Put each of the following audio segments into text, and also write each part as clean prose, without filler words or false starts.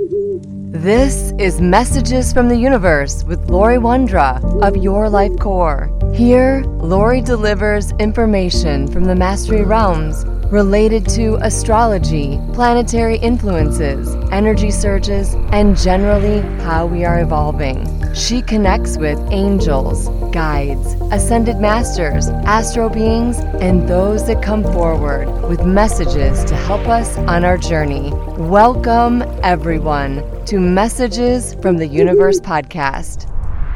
This is Messages from the Universe with Lori Wondra of Your Life Core. Here, Lori delivers information from the Mastery Realms related to astrology, planetary influences, energy surges, and generally how we are evolving. She connects with angels, guides, ascended masters, astro beings, and those that come forward with messages to help us on our journey. Welcome, everyone, to Messages from the Universe podcast.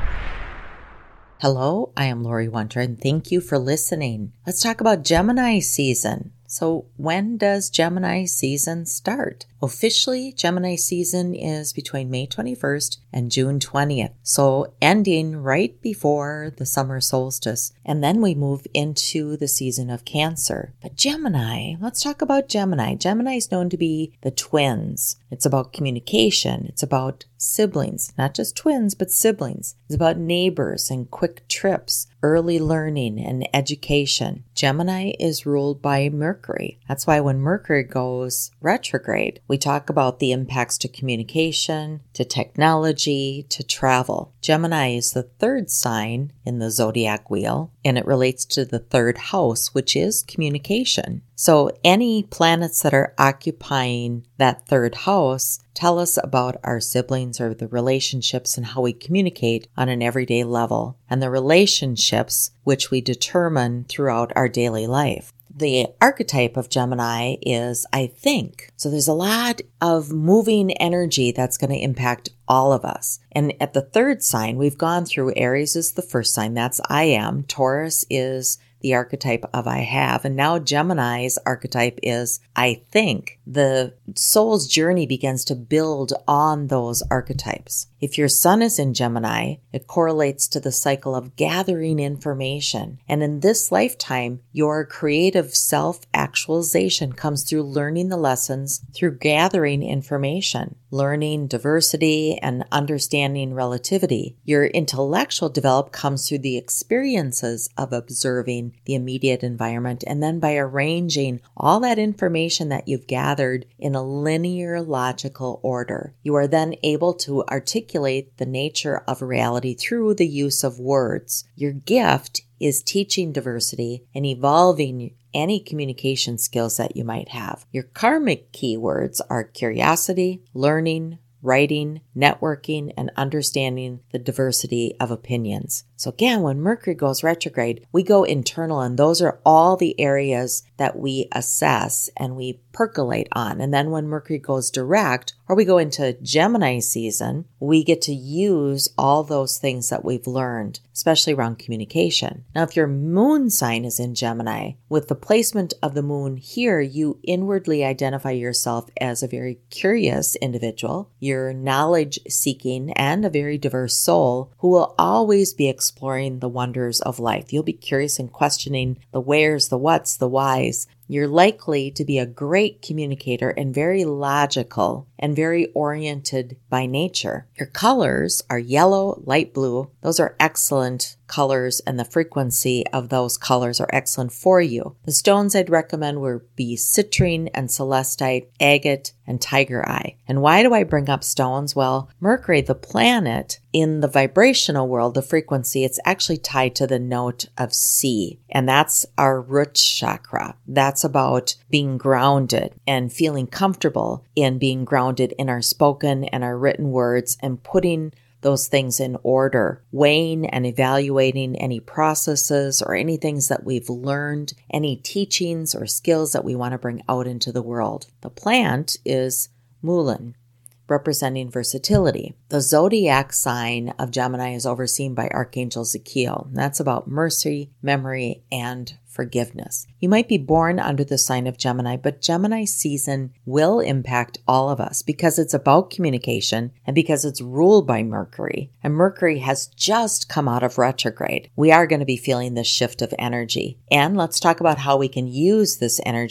Hello, I am Lori Wondra, and thank you for listening. Let's talk about Gemini season. So when does Gemini season start? Officially, Gemini season is between May 21st and June 20th, so ending right before the summer solstice. And then we move into the season of Cancer. But Gemini, let's talk about Gemini. Gemini is known to be the twins. It's about communication. It's about siblings, not just twins, but siblings. It's about neighbors and quick trips, early learning and education. Gemini is ruled by Mercury. That's why when Mercury goes retrograde, we talk about the impacts to communication, to technology, to travel. Gemini is the third sign in the zodiac wheel, and it relates to the third house, which is communication. So any planets that are occupying that third house tell us about our siblings or the relationships and how we communicate on an everyday level, and the relationships which we determine throughout our daily life. The archetype of Gemini is I think. So there's a lot of moving energy that's going to impact all of us. And at the third sign, we've gone through Aries is the first sign. That's I am. Taurus is the archetype of I have. And now Gemini's archetype is I think. The soul's journey begins to build on those archetypes. If your sun is in Gemini, it correlates to the cycle of gathering information. And in this lifetime, your creative self-actualization comes through learning the lessons through gathering information, learning diversity and understanding relativity. Your intellectual development comes through the experiences of observing the immediate environment, and then by arranging all that information that you've gathered in a linear logical order. You are then able to articulate the nature of reality through the use of words. Your gift is teaching diversity and evolving any communication skills that you might have. Your karmic keywords are curiosity, learning, writing, networking, and understanding the diversity of opinions. So again, when Mercury goes retrograde, we go internal, and those are all the areas that we assess and we percolate on. And then when Mercury goes direct, or we go into Gemini season, we get to use all those things that we've learned, especially around communication. Now, if your moon sign is in Gemini, with the placement of the moon here, you inwardly identify yourself as a very curious individual. You're knowledge-seeking and a very diverse soul who will always be exploring the wonders of life. You'll be curious and questioning the wheres, the whats, the whys. You're likely to be a great communicator and very logical and very oriented by nature. Your colors are yellow, light blue. Those are excellent colors, and the frequency of those colors are excellent for you. The stones I'd recommend would be citrine and celestite, agate, and tiger eye. And why do I bring up stones? Well, Mercury, the planet, in the vibrational world, the frequency, it's actually tied to the note of C, and that's our root chakra. That's about being grounded and feeling comfortable in being grounded in our spoken and our written words and putting those things in order, weighing and evaluating any processes or any things that we've learned, any teachings or skills that we want to bring out into the world. The plant is Mullein, representing versatility. The zodiac sign of Gemini is overseen by Archangel Zachiel. That's about mercy, memory, and forgiveness. You might be born under the sign of Gemini, but Gemini season will impact all of us because it's about communication and because it's ruled by Mercury. And Mercury has just come out of retrograde. We are going to be feeling this shift of energy. And let's talk about how we can use this energy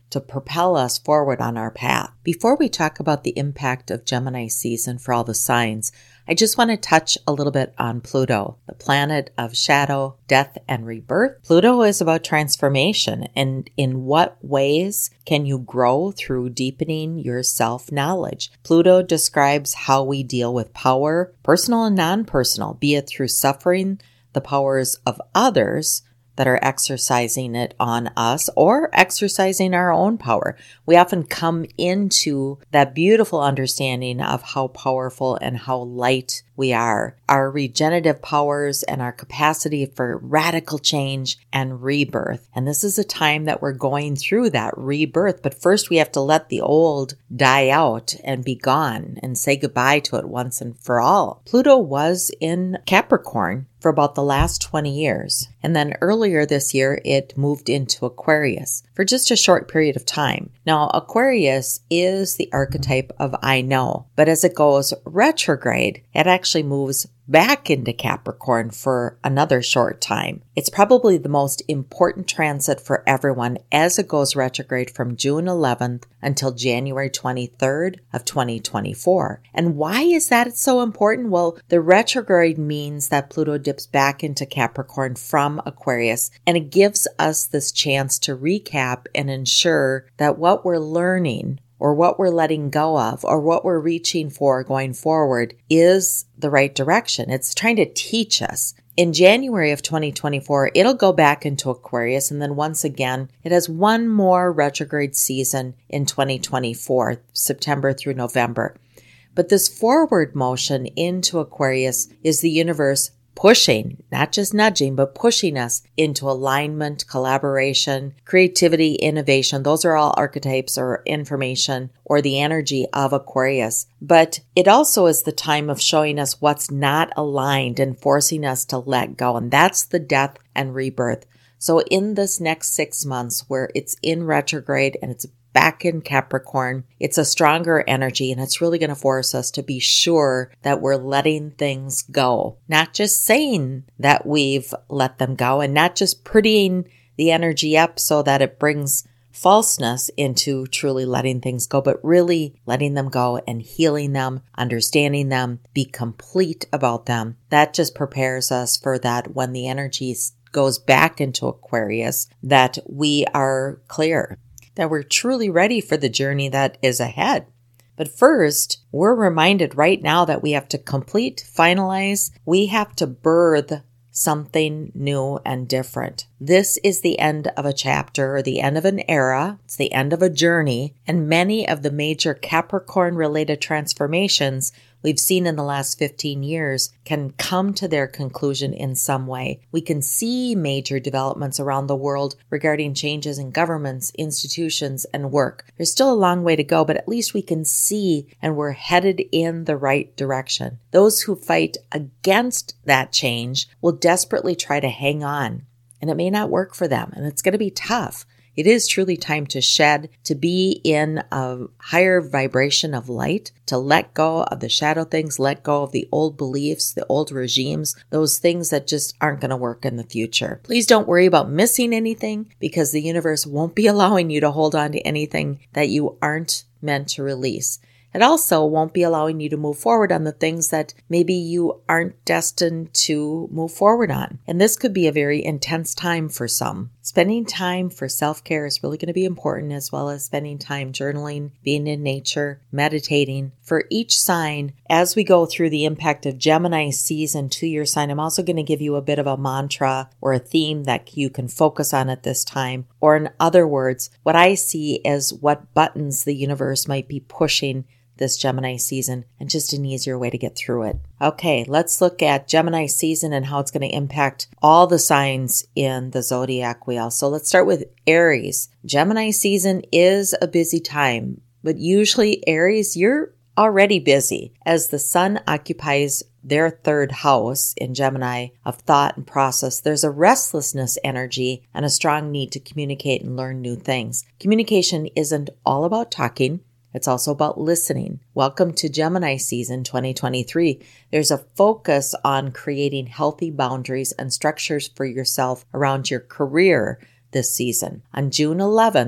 to propel us forward on our path. Before we talk about the impact of Gemini season for all the signs, I just want to touch a little bit on Pluto, the planet of shadow, death, and rebirth. Pluto is about transformation, and in what ways can you grow through deepening your self-knowledge? Pluto describes how we deal with power, personal and non-personal, be it through suffering the powers of others that are exercising it on us or exercising our own power. We often come into that beautiful understanding of how powerful and how light we are, our regenerative powers and our capacity for radical change and rebirth. And this is a time that we're going through that rebirth. But first we have to let the old die out and be gone and say goodbye to it once and for all. Pluto was in Capricorn for about the last 20 years. And then earlier this year, it moved into Aquarius for just a short period of time. Now, Aquarius is the archetype of I know, but as it goes retrograde, it actually moves back into Capricorn for another short time. It's probably the most important transit for everyone as it goes retrograde from June 11th until January 23rd of 2024. And why is that so important? Well, the retrograde means that Pluto dips back into Capricorn from Aquarius, and it gives us this chance to recap and ensure that what we're learning or what we're letting go of, or what we're reaching for going forward is the right direction. It's trying to teach us. In January of 2024, it'll go back into Aquarius, and then once again, it has one more retrograde season in 2024, September through November. But this forward motion into Aquarius is the universe pushing, not just nudging, but pushing us into alignment, collaboration, creativity, innovation. Those are all archetypes or information or the energy of Aquarius. But it also is the time of showing us what's not aligned and forcing us to let go. And that's the death and rebirth. So in this next 6 months where it's in retrograde and it's back in Capricorn, it's a stronger energy, and it's really going to force us to be sure that we're letting things go. Not just saying that we've let them go and not just prettying the energy up so that it brings falseness into truly letting things go, but really letting them go and healing them, understanding them, be complete about them. That just prepares us for that when the energy goes back into Aquarius, that we are clear, that we're truly ready for the journey that is ahead. But first, we're reminded right now that we have to finalize, we have to birth something new and different. This is the end of a chapter or the end of an era. It's the end of a journey. And many of the major Capricorn-related transformations we've seen in the last 15 years can come to their conclusion in some way. We can see major developments around the world regarding changes in governments, institutions, and work. There's still a long way to go, but at least we can see and we're headed in the right direction. Those who fight against that change will desperately try to hang on, and it may not work for them, and it's going to be tough. It is truly time to shed, to be in a higher vibration of light, to let go of the shadow things, let go of the old beliefs, the old regimes, those things that just aren't going to work in the future. Please don't worry about missing anything, because the universe won't be allowing you to hold on to anything that you aren't meant to release. It also won't be allowing you to move forward on the things that maybe you aren't destined to move forward on. And this could be a very intense time for some. Spending time for self-care is really going to be important, as well as spending time journaling, being in nature, meditating. For each sign, as we go through the impact of Gemini season to your sign, I'm also going to give you a bit of a mantra or a theme that you can focus on at this time. Or in other words, what I see as what buttons the universe might be pushing this Gemini season, and just an easier way to get through it. Okay, let's look at Gemini season and how it's going to impact all the signs in the zodiac wheel. So let's start with Aries. Gemini season is a busy time, but usually Aries, you're already busy as the sun occupies their third house in Gemini of thought and process. There's a restlessness energy and a strong need to communicate and learn new things. Communication isn't all about talking. It's also about listening. Welcome to Gemini season 2023. There's a focus on creating healthy boundaries and structures for yourself around your career this season. On June 11th,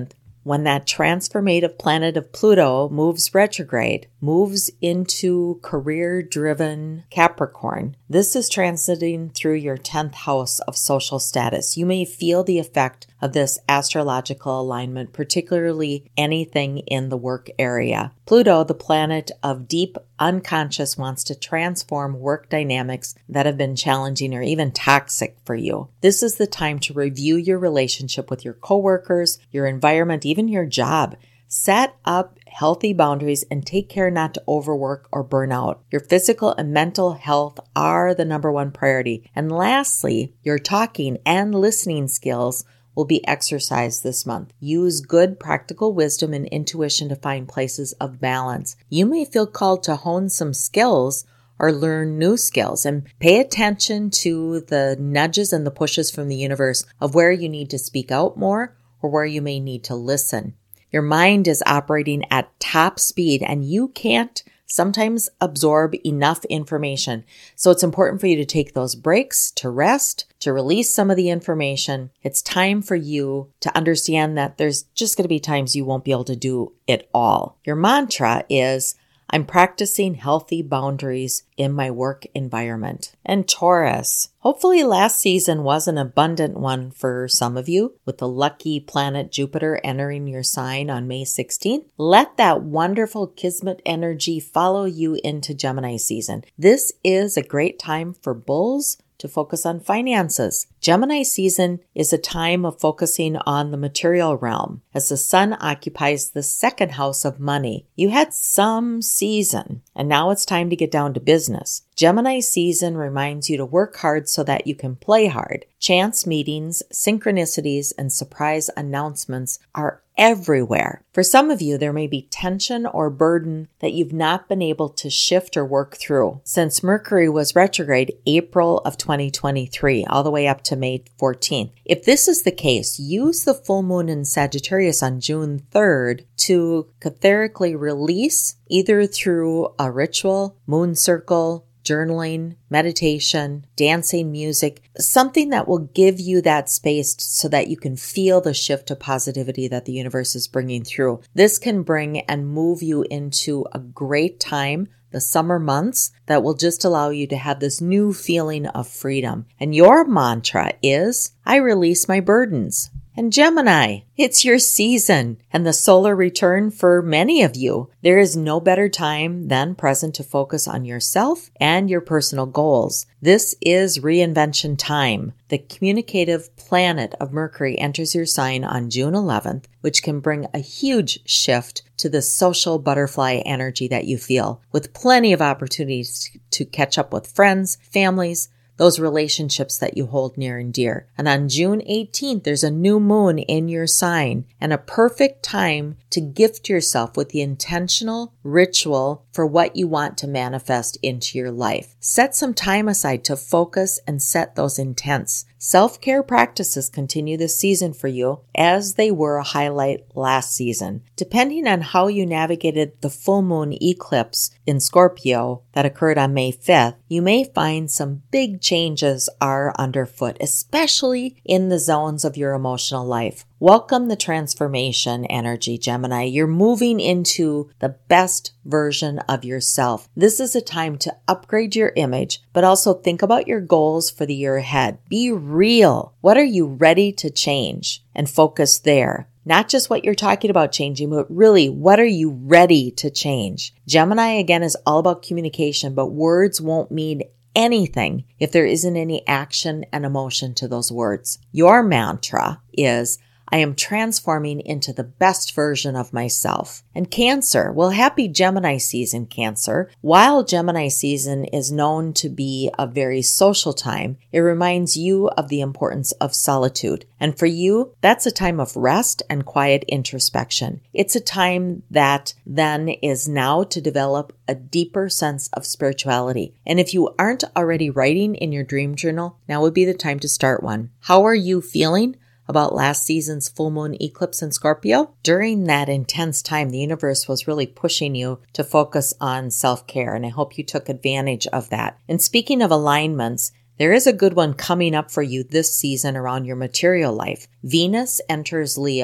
when that transformative planet of Pluto moves retrograde, moves into career-driven Capricorn. This is transiting through your 10th house of social status. You may feel the effect of this astrological alignment, particularly anything in the work area. Pluto, the planet of deep unconscious, wants to transform work dynamics that have been challenging or even toxic for you. This is the time to review your relationship with your coworkers, your environment, even your job. Set up healthy boundaries and take care not to overwork or burn out. Your physical and mental health are the number one priority. And lastly, your talking and listening skills will be exercised this month. Use good practical wisdom and intuition to find places of balance. You may feel called to hone some skills or learn new skills, and pay attention to the nudges and the pushes from the universe of where you need to speak out more or where you may need to listen. Your mind is operating at top speed and you can't sometimes absorb enough information. So it's important for you to take those breaks, to rest, to release some of the information. It's time for you to understand that there's just going to be times you won't be able to do it all. Your mantra is, I'm practicing healthy boundaries in my work environment. And Taurus, hopefully last season was an abundant one for some of you, with the lucky planet Jupiter entering your sign on May 16th. Let that wonderful Kismet energy follow you into Gemini season. This is a great time for bulls to focus on finances. Gemini season is a time of focusing on the material realm as the sun occupies the second house of money. You had some season and now it's time to get down to business. Gemini season reminds you to work hard so that you can play hard. Chance meetings, synchronicities, and surprise announcements are everywhere. For some of you, there may be tension or burden that you've not been able to shift or work through since Mercury was retrograde April of 2023, all the way up to May 14th. If this is the case, use the full moon in Sagittarius on June 3rd to catharically release, either through a ritual, moon circle, journaling, meditation, dancing, music, something that will give you that space so that you can feel the shift of positivity that the universe is bringing through. This can bring and move you into a great time, the summer months, that will just allow you to have this new feeling of freedom. And your mantra is, I release my burdens. And Gemini, it's your season and the solar return for many of you. There is no better time than present to focus on yourself and your personal goals. This is reinvention time. The communicative planet of Mercury enters your sign on June 11th, which can bring a huge shift to the social butterfly energy that you feel, with plenty of opportunities to catch up with friends, families, those relationships that you hold near and dear. And on June 18th, there's a new moon in your sign and a perfect time to gift yourself with the intentional ritual for what you want to manifest into your life. Set some time aside to focus and set those intents. Self-care practices continue this season for you as they were a highlight last season. Depending on how you navigated the full moon eclipse in Scorpio that occurred on May 5th, you may find some big changes are underfoot, especially in the zones of your emotional life. Welcome the transformation energy, Gemini. You're moving into the best version of yourself. This is a time to upgrade your image, but also think about your goals for the year ahead. Be real. What are you ready to change? And focus there. Not just what you're talking about changing, but really, what are you ready to change? Gemini, again, is all about communication, but words won't mean anything if there isn't any action and emotion to those words. Your mantra is, I am transforming into the best version of myself. And Cancer, well, happy Gemini season, Cancer. While Gemini season is known to be a very social time, it reminds you of the importance of solitude. And for you, that's a time of rest and quiet introspection. It's a time that then is now to develop a deeper sense of spirituality. And if you aren't already writing in your dream journal, now would be the time to start one. How are you feeling about last season's full moon eclipse in Scorpio? During that intense time, the universe was really pushing you to focus on self-care, and I hope you took advantage of that. And speaking of alignments, there is a good one coming up for you this season around your material life. Venus enters Leo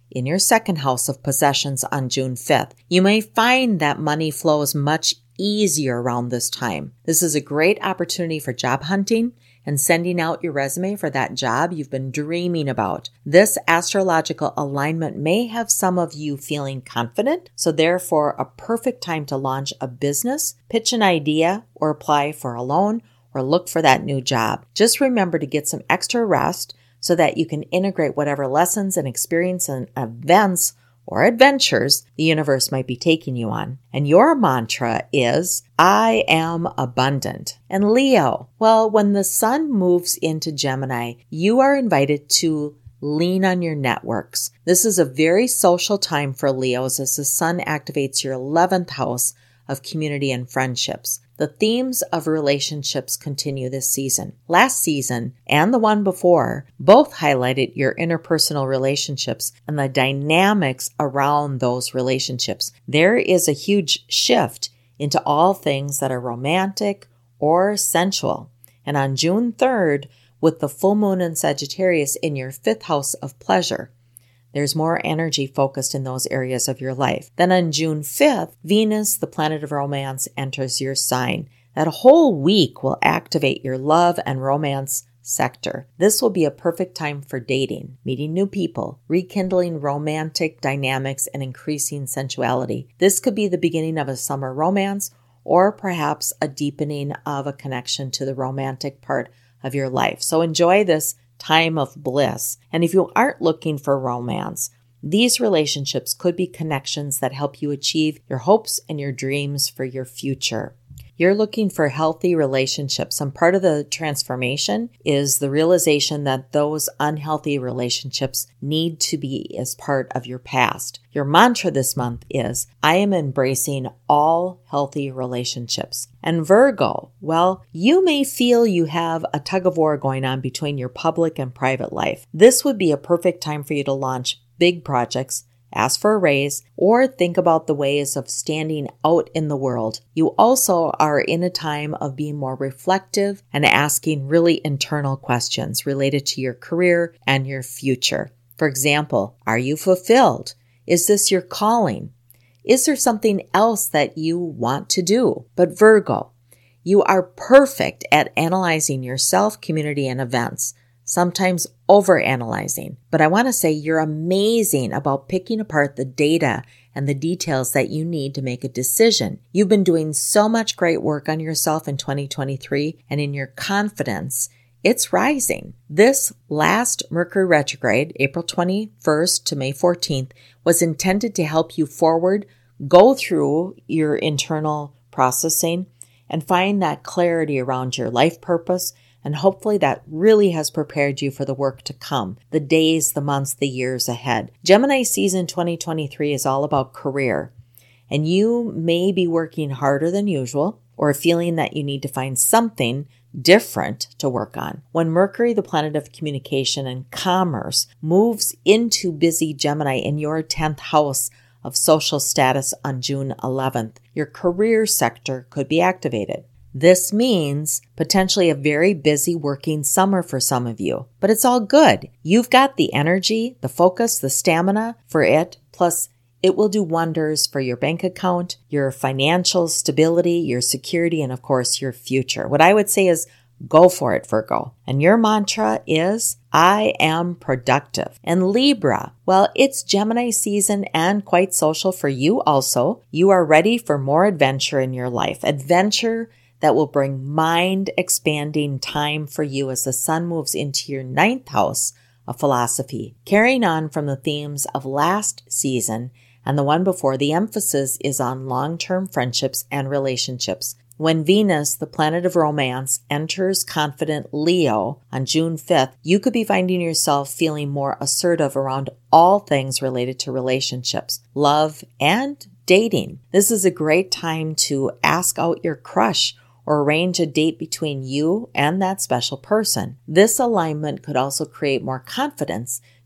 in your second house of possessions on June 5th. You may find that money flows much easier around this time. This is a great opportunity for job hunting and sending out your resume for that job you've been dreaming about. This astrological alignment may have some of you feeling confident, so therefore a perfect time to launch a business, pitch an idea, or apply for a loan, or look for that new job. Just remember to get some extra rest so that you can integrate whatever lessons and experience and events or adventures the universe might be taking you on. And your mantra is, I am abundant. And Leo, well, when the sun moves into Gemini, you are invited to lean on your networks. This is a very social time for Leos as the sun activates your 11th house of community and friendships. The themes of relationships continue this season. Last season and the one before both highlighted your interpersonal relationships and the dynamics around those relationships. There is a huge shift into all things that are romantic or sensual. And on June 3rd, with the full moon in Sagittarius in your 5th house of pleasure, there's more energy focused in those areas of your life. Then on June 5th, Venus, the planet of romance, enters your sign. That whole week will activate your love and romance sector. This will be a perfect time for dating, meeting new people, rekindling romantic dynamics, and increasing sensuality. This could be the beginning of a summer romance or perhaps a deepening of a connection to the romantic part of your life. So enjoy this time of bliss. And if you aren't looking for romance, these relationships could be connections that help you achieve your hopes and your dreams for your future. You're looking for healthy relationships, and part of the transformation is the realization that those unhealthy relationships need to be as part of your past. Your mantra this month is, I am embracing all healthy relationships. And Virgo, well, you may feel you have a tug of war going on between your public and private life. This would be a perfect time for you to launch big projects, ask for a raise, or think about the ways of standing out in the world. You also are in a time of being more reflective and asking really internal questions related to your career and your future. For example, are you fulfilled? Is this your calling? Is there something else that you want to do? But Virgo, you are perfect at analyzing yourself, community, and events, sometimes overanalyzing. But I want to say you're amazing about picking apart the data and the details that you need to make a decision. You've been doing so much great work on yourself in 2023, and in your confidence, it's rising. This last Mercury retrograde, April 21st to May 14th, was intended to help you forward, go through your internal processing, and find that clarity around your life purpose. And hopefully that really has prepared you for the work to come, the days, the months, the years ahead. Gemini season 2023 is all about career. And you may be working harder than usual or feeling that you need to find something different to work on. When Mercury, the planet of communication and commerce, moves into busy Gemini in your 10th house of social status on June 11th, your career sector could be activated. This means potentially a very busy working summer for some of you, but it's all good. You've got the energy, the focus, the stamina for it, plus it will do wonders for your bank account, your financial stability, your security, and of course, your future. What I would say is go for it, Virgo. And your mantra is, I am productive. And Libra, well, it's Gemini season and quite social for you also. You are ready for more adventure in your life. Adventure that will bring mind-expanding time for you as the sun moves into your 9th house of philosophy. Carrying on from the themes of last season and the one before, the emphasis is on long-term friendships and relationships. When Venus, the planet of romance, enters confident Leo on June 5th, you could be finding yourself feeling more assertive around all things related to relationships, love, and dating. This is a great time to ask out your crush or arrange a date between you and that special person. This alignment could also create more confidence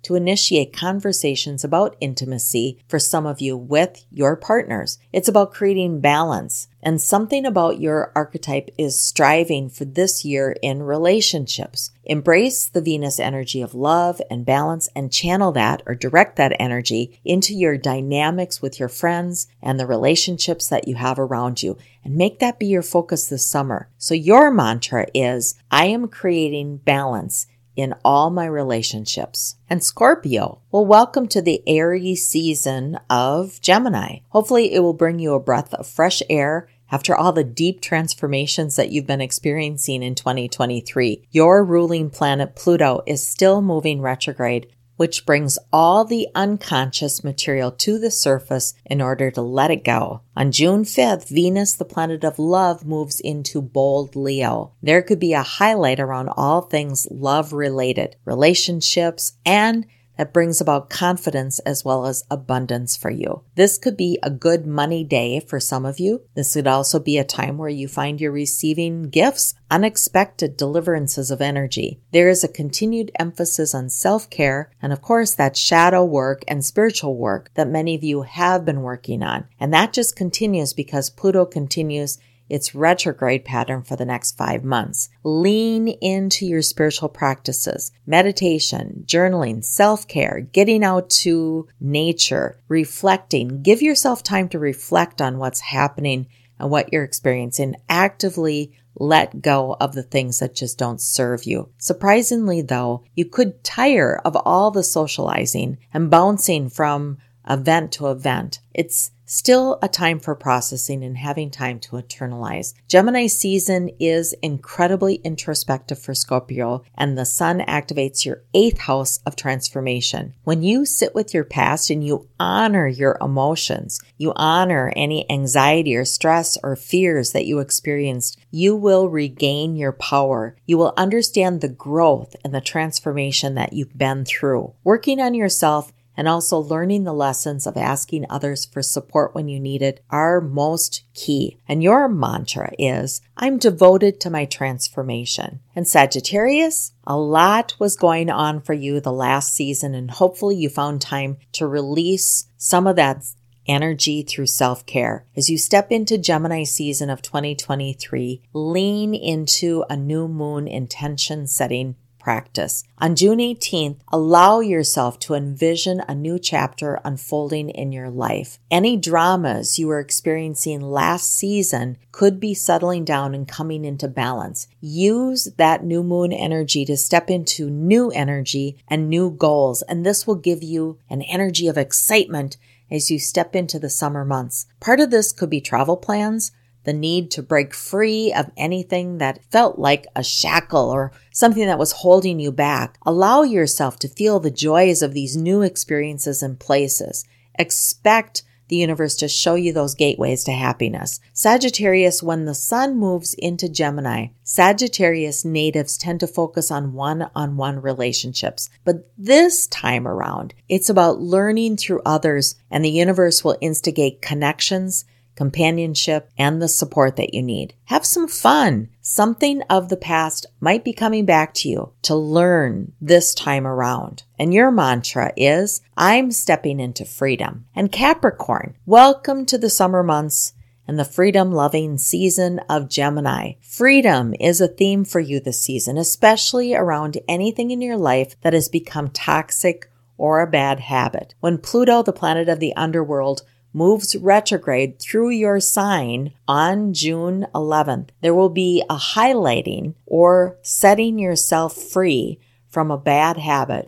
to initiate conversations about intimacy for some of you with your partners. It's about creating balance. And something about your archetype is striving for this year in relationships. Embrace the Venus energy of love and balance and channel that or direct that energy into your dynamics with your friends and the relationships that you have around you. And make that be your focus this summer. So your mantra is, I am creating balance in all my relationships. And Scorpio, well, welcome to the Aries season of Gemini. Hopefully it will bring you a breath of fresh air after all the deep transformations that you've been experiencing in 2023. Your ruling planet Pluto is still moving retrograde, which brings all the unconscious material to the surface in order to let it go. On June 5th, Venus, the planet of love, moves into bold Leo. There could be a highlight around all things love-related, relationships, and that brings about confidence as well as abundance for you. This could be a good money day for some of you. This could also be a time where you find you're receiving gifts, unexpected deliverances of energy. There is a continued emphasis on self-care and, of course, that shadow work and spiritual work that many of you have been working on. And that just continues because Pluto continues its retrograde pattern for the next 5 months. Lean into your spiritual practices, meditation, journaling, self-care, getting out to nature, reflecting. Give yourself time to reflect on what's happening and what you're experiencing. Actively let go of the things that just don't serve you. Surprisingly, though, you could tire of all the socializing and bouncing from event to event. It's still a time for processing and having time to internalize. Gemini season is incredibly introspective for Scorpio, and the sun activates your 8th house of transformation. When you sit with your past and you honor your emotions, you honor any anxiety or stress or fears that you experienced, you will regain your power. You will understand the growth and the transformation that you've been through. Working on yourself and also learning the lessons of asking others for support when you need it are most key. And your mantra is, I'm devoted to my transformation. And Sagittarius, a lot was going on for you the last season, and hopefully you found time to release some of that energy through self-care. As you step into Gemini season of 2023, lean into a new moon intention setting practice. On June 18th, allow yourself to envision a new chapter unfolding in your life. Any dramas you were experiencing last season could be settling down and coming into balance. Use that new moon energy to step into new energy and new goals, and this will give you an energy of excitement as you step into the summer months. Part of this could be travel plans, the need to break free of anything that felt like a shackle or something that was holding you back. Allow yourself to feel the joys of these new experiences and places. Expect the universe to show you those gateways to happiness. Sagittarius, when the sun moves into Gemini, Sagittarius natives tend to focus on one-on-one relationships. But this time around, it's about learning through others, and the universe will instigate connections, companionship, and the support that you need. Have some fun. Something of the past might be coming back to you to learn this time around. And your mantra is, I'm stepping into freedom. And Capricorn, welcome to the summer months and the freedom-loving season of Gemini. Freedom is a theme for you this season, especially around anything in your life that has become toxic or a bad habit. When Pluto, the planet of the underworld, moves retrograde through your sign on June 11th, there will be a highlighting or setting yourself free from a bad habit.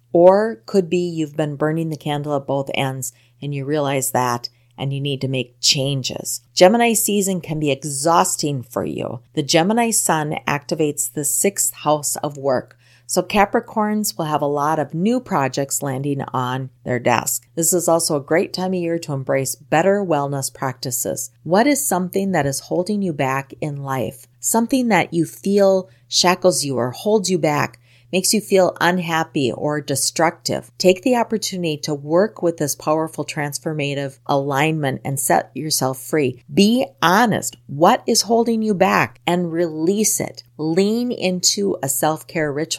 Or could be you've been burning the candle at both ends and you realize that and you need to make changes. Gemini season can be exhausting for you. The Gemini sun activates the 6th house of work. So Capricorns will have a lot of new projects landing on their desk. This is also a great time of year to embrace better wellness practices. What is something that is holding you back in life? Something that you feel shackles you or holds you back, makes you feel unhappy or destructive. Take the opportunity to work with this powerful transformative alignment and set yourself free. Be honest. What is holding you back? And release it. Lean into a self-care ritual,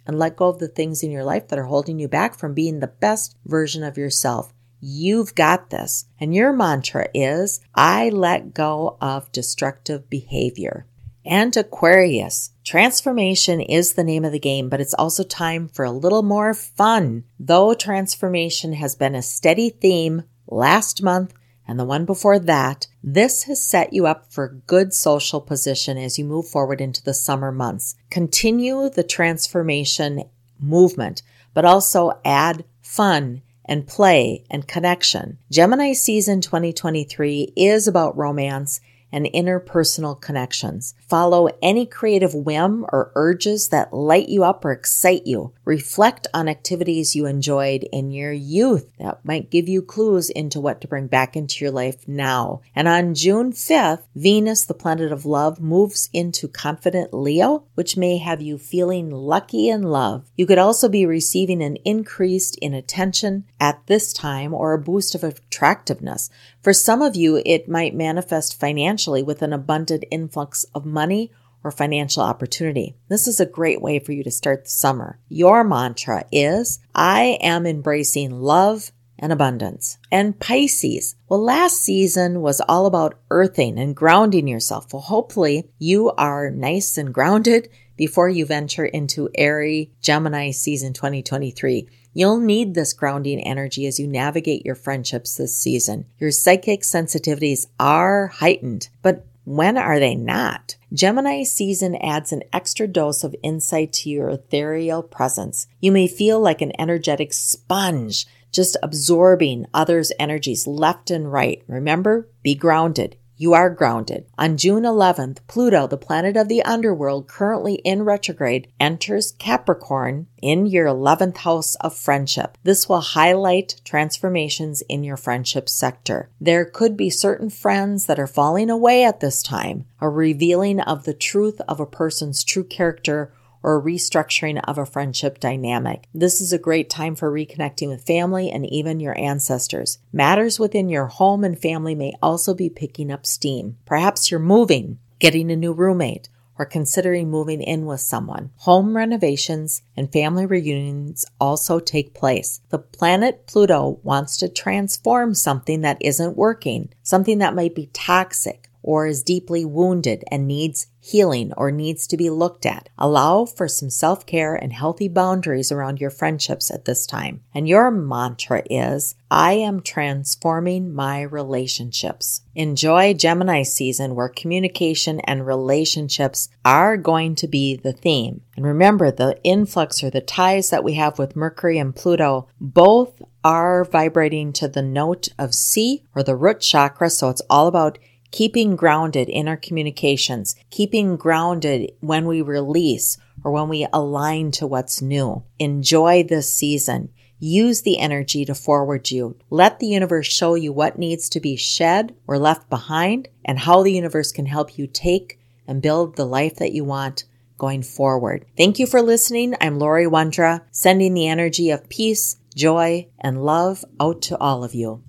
and let go of the things in your life that are holding you back from being the best version of yourself. You've got this. And your mantra is, I let go of destructive behavior. And Aquarius, transformation is the name of the game, but it's also time for a little more fun. Though transformation has been a steady theme last month and the one before that, this has set you up for good social position as you move forward into the summer months. Continue the transformation movement, but also add fun and play and connection. Gemini season 2023 is about romance and interpersonal connections. Follow any creative whim or urges that light you up or excite you. Reflect on activities you enjoyed in your youth that might give you clues into what to bring back into your life now. And on June 5th, Venus, the planet of love, moves into confident Leo, which may have you feeling lucky in love. You could also be receiving an increase in attention at this time or a boost of attractiveness. For some of you, it might manifest financially with an abundant influx of money or financial opportunity. This is a great way for you to start the summer. Your mantra is, I am embracing love and abundance. And Pisces, well, last season was all about earthing and grounding yourself. Well, hopefully you are nice and grounded before you venture into airy Gemini season 2023. You'll need this grounding energy as you navigate your friendships this season. Your psychic sensitivities are heightened, but when are they not? Gemini season adds an extra dose of insight to your ethereal presence. You may feel like an energetic sponge, just absorbing others' energies left and right. Remember, be grounded. You are grounded. On June 11th, Pluto, the planet of the underworld, currently in retrograde, enters Capricorn in your 11th house of friendship. This will highlight transformations in your friendship sector. There could be certain friends that are falling away at this time, a revealing of the truth of a person's true character, or a restructuring of a friendship dynamic. This is a great time for reconnecting with family and even your ancestors. Matters within your home and family may also be picking up steam. Perhaps you're moving, getting a new roommate, or considering moving in with someone. Home renovations and family reunions also take place. The planet Pluto wants to transform something that isn't working, something that might be toxic or is deeply wounded and needs healing or needs to be looked at. Allow for some self-care and healthy boundaries around your friendships at this time. And your mantra is, I am transforming my relationships. Enjoy Gemini season where communication and relationships are going to be the theme. And remember, the influx or the ties that we have with Mercury and Pluto, both are vibrating to the note of C or the root chakra. So it's all about keeping grounded in our communications, keeping grounded when we release or when we align to what's new. Enjoy this season. Use the energy to forward you. Let the universe show you what needs to be shed or left behind and how the universe can help you take and build the life that you want going forward. Thank you for listening. I'm Lori Wondra, sending the energy of peace, joy, and love out to all of you.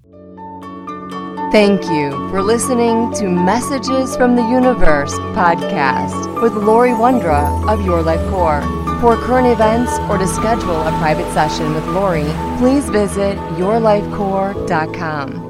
Thank you for listening to Messages from the Universe podcast with Lori Wondra of Your Life Core. For current events or to schedule a private session with Lori, please visit yourlifecore.com.